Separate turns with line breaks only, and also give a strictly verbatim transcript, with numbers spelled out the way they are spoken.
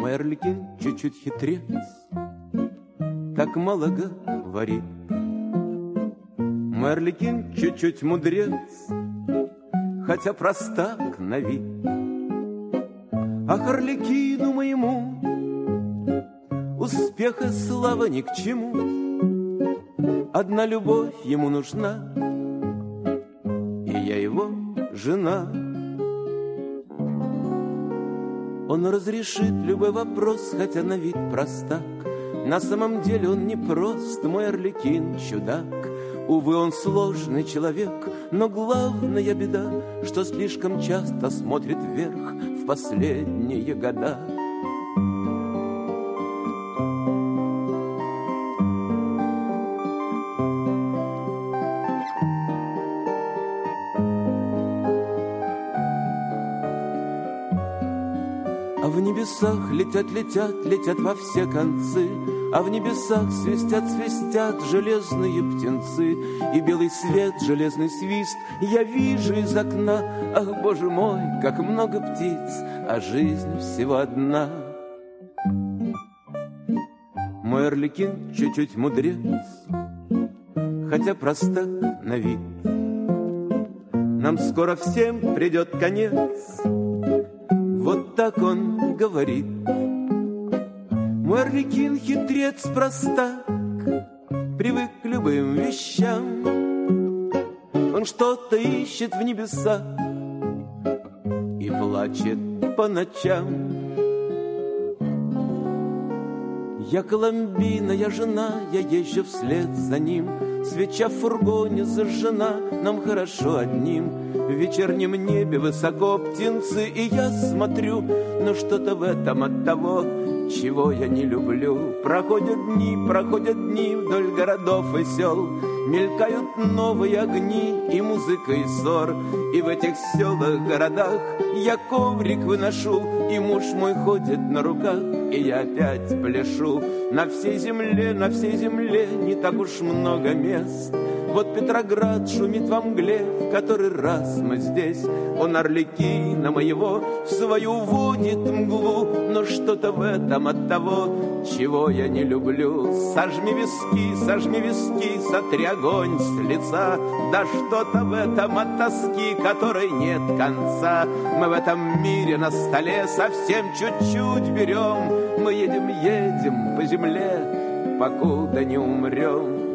Мой Арлекин чуть-чуть хитрец, так мало говорит. Мой Арлекин чуть-чуть мудрец, хотя простак на вид. Ах, Арлекину моему успеха слава ни к чему. Одна любовь ему нужна, и я его жена. Он разрешит любой вопрос, хотя на вид простак. На самом деле он не прост, мой Арлекин чудак. Увы, он сложный человек, но главная беда, что слишком часто смотрит вверх в последние года. А в небесах летят, летят, летят во все концы, а в небесах свистят, свистят железные птенцы, и белый свет, железный свист я вижу из окна. Ах, Боже мой, как много птиц, а жизнь всего одна. Мой Арлекин чуть-чуть мудрец, хотя простак на вид. Нам скоро всем придет конец, вот так он говорит. Мой Арлекин хитрец простак, привык к любым вещам. Он что-то ищет в небесах и плачет по ночам. Я Коломбина, я жена, я езжу вслед за ним. Свеча в фургоне зажжена, нам хорошо одним. В вечернем небе высоко птенцы, и я смотрю, но что-то в этом от того, чего я не люблю. Проходят дни, проходят дни вдоль городов и сел, мелькают новые огни и музыка, и ссор. И в этих селах, городах я коврик выношу, и муж мой ходит на руках, и я опять пляшу. На всей земле, на всей земле не так уж много мест. Вот Петроград шумит во мгле, в который раз мы здесь. Он Арлекина моего в свою водит мглу, но что-то в этом от того, чего я не люблю. Сожми виски, сожми виски, сотри огонь с лица. Да что-то в этом от тоски, которой нет конца. Мы в этом мире на столе совсем чуть-чуть берем. Мы едем, едем по земле, покуда не умрем.